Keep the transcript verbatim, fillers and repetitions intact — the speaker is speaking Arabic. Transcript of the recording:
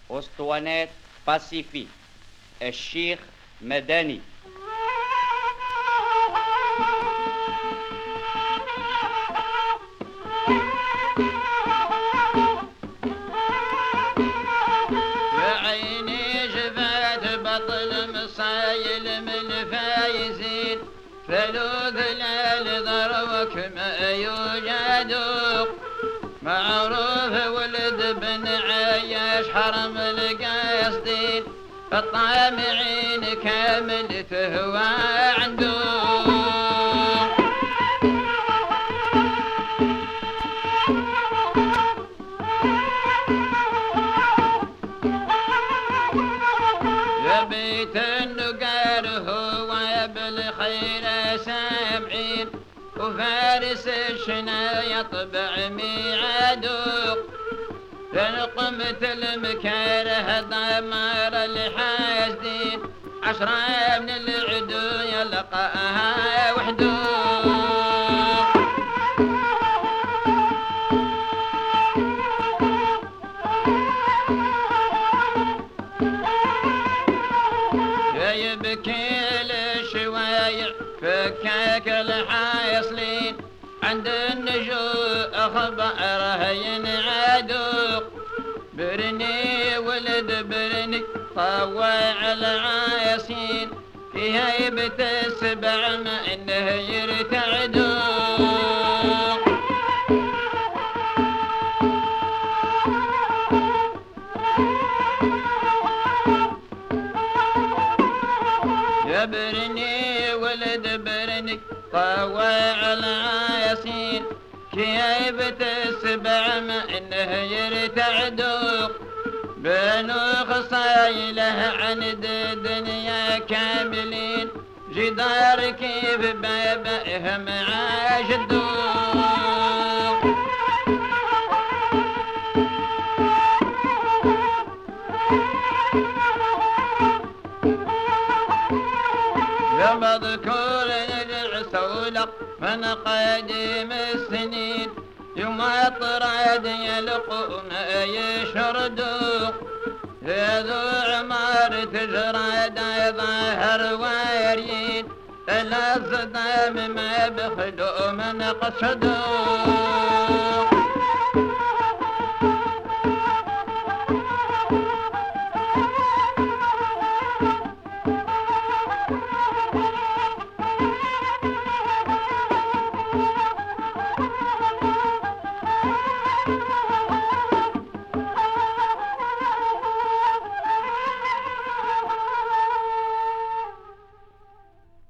أسطوانات باسيفي، الشيخ مدني. يا عيني جفات بطل مصايل من الفايزين، فلوذ لا ذروك ما يوجد، معروف ولد بن عياش حرم القاصدين، الطامعين كامل تهوى عنده. يا بيت النقار هو بالخير سامعين، وفارس الشنا يطبع ميعادو، لنقمة المكاره ضمار الحاسدين، عشرة من العدو يلقاها وحدو. يبكي الشوايع فكاك الحاصلين، عند النجوء أخباره ينعادوا، برني ولد برني طوع العاصين، في هيبة السبع ما إنه يرتعدوا. يا برني ولد برني طوع العاصين، كيبة السبع ما إنه يرتعدوا، بنو خصايله عند الدنيا كاملين، جدار كيف بابهم عاشدوا. يا مذكور نرجع سولق من قديم السنين، يوم الطراد يلقون يشردوا، يا ذو عمار تجرد ظاهر واريين، الصدام ما بخلو من قصدوا.